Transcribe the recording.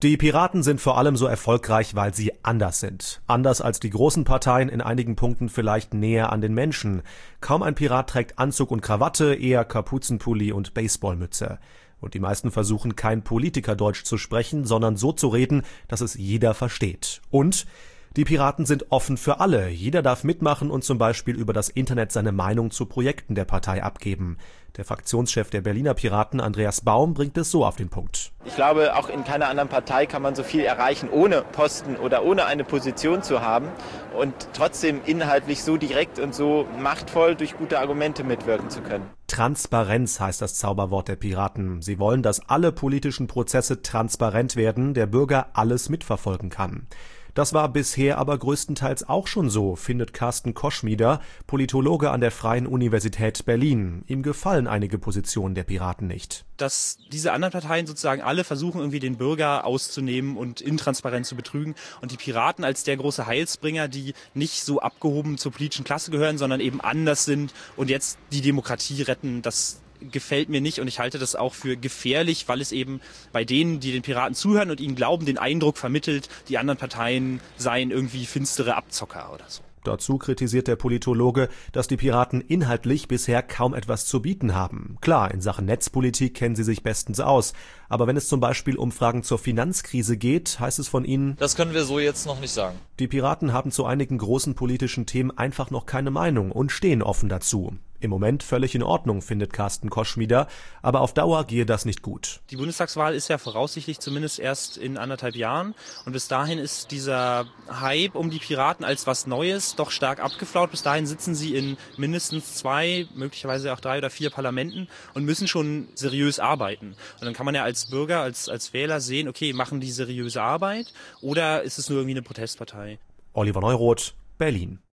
Die Piraten sind vor allem so erfolgreich, weil sie anders sind. Anders als die großen Parteien, in einigen Punkten vielleicht näher an den Menschen. Kaum ein Pirat trägt Anzug und Krawatte, eher Kapuzenpulli und Baseballmütze. Und die meisten versuchen, kein Politikerdeutsch zu sprechen, sondern so zu reden, dass es jeder versteht. Und die Piraten sind offen für alle. Jeder darf mitmachen und zum Beispiel über das Internet seine Meinung zu Projekten der Partei abgeben. Der Fraktionschef der Berliner Piraten, Andreas Baum, bringt es so auf den Punkt. Ich glaube, auch in keiner anderen Partei kann man so viel erreichen, ohne Posten oder ohne eine Position zu haben und trotzdem inhaltlich so direkt und so machtvoll durch gute Argumente mitwirken zu können. Transparenz heißt das Zauberwort der Piraten. Sie wollen, dass alle politischen Prozesse transparent werden, der Bürger alles mitverfolgen kann. Das war bisher aber größtenteils auch schon so, findet Carsten Koschmieder, Politologe an der Freien Universität Berlin. Ihm gefallen einige Positionen der Piraten nicht. Dass diese anderen Parteien sozusagen alle versuchen, irgendwie den Bürger auszunehmen und intransparent zu betrügen. Und die Piraten als der große Heilsbringer, die nicht so abgehoben zur politischen Klasse gehören, sondern eben anders sind und jetzt die Demokratie retten, das gefällt mir nicht und ich halte das auch für gefährlich, weil es eben bei denen, die den Piraten zuhören und ihnen glauben, den Eindruck vermittelt, die anderen Parteien seien irgendwie finstere Abzocker oder so. Dazu kritisiert der Politologe, dass die Piraten inhaltlich bisher kaum etwas zu bieten haben. Klar, in Sachen Netzpolitik kennen sie sich bestens aus. Aber wenn es zum Beispiel um Fragen zur Finanzkrise geht, heißt es von ihnen: Das können wir so jetzt noch nicht sagen. Die Piraten haben zu einigen großen politischen Themen einfach noch keine Meinung und stehen offen dazu. Im Moment völlig in Ordnung, findet Carsten Koschmieder, aber auf Dauer gehe das nicht gut. Die Bundestagswahl ist ja voraussichtlich zumindest erst in 1,5 Jahren und bis dahin ist dieser Hype um die Piraten als was Neues doch stark abgeflaut. Bis dahin sitzen sie in mindestens 2, möglicherweise auch 3 oder 4 Parlamenten und müssen schon seriös arbeiten. Und dann kann man ja als Bürger, als Wähler sehen, okay, machen die seriöse Arbeit oder ist es nur irgendwie eine Protestpartei? Oliver Neuroth, Berlin.